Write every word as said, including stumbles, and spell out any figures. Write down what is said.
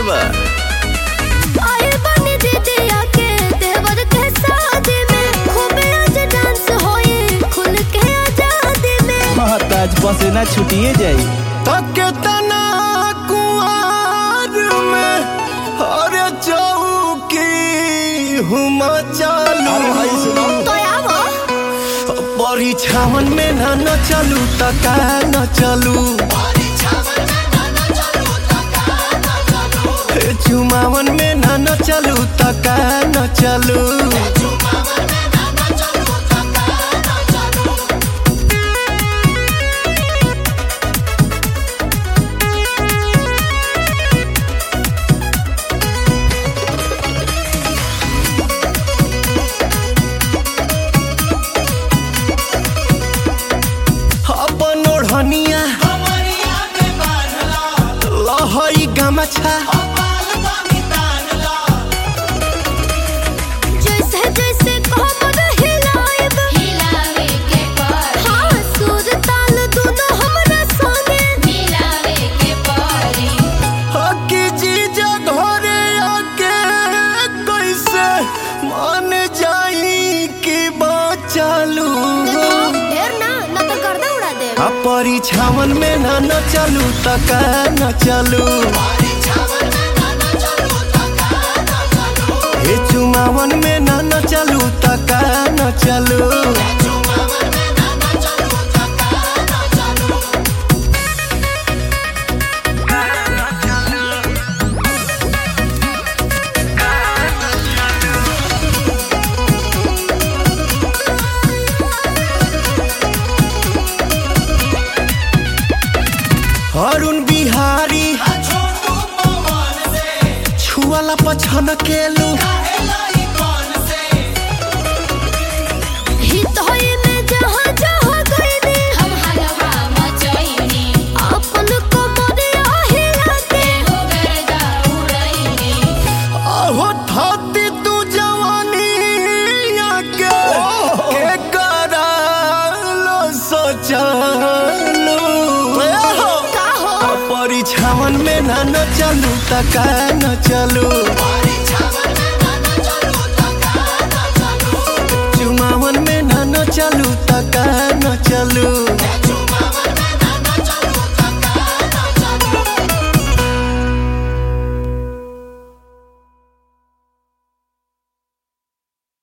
बा। आए बने दीदिया के देवर के शादी में खूबे आज डांस होए खुल के आजादी में। हाँ ताज पसेना छुटिए जाई। तके तना कुआर में अरे चौकी हुम चालू तो आवो परीक्षावन में ना न चलू तका न चलू चुमावन में ना न चलू तका न चलू। हनिया लहई गमछा जैसे जैसे कमर हिलाएब हिलावे के पड़ी। हाँ सुर ताल दोनों हमरा संगे मिलावे के पड़ी। हकी जीजा घरे आके कैसे मान जाई कि बचालू ढेर ना ना तो गर्दा उड़ा दे। परीक्षावन में ना न चलू तका न चलू हे चुमावन में ना न चलू तका न चलू। अरुण बिहारी छुआला पछन केलू हित होई में जहाँ जहाँ गईनी हम हलवा मचईनी। अपन कमरिया हिला के हो गर्दा उड़ईनी। आहो थाती तू जवानी आके के करालो सोचलू परीक्षावन में ना न चलू तका न चलू चुमावन में ना न चलू तका न चलू।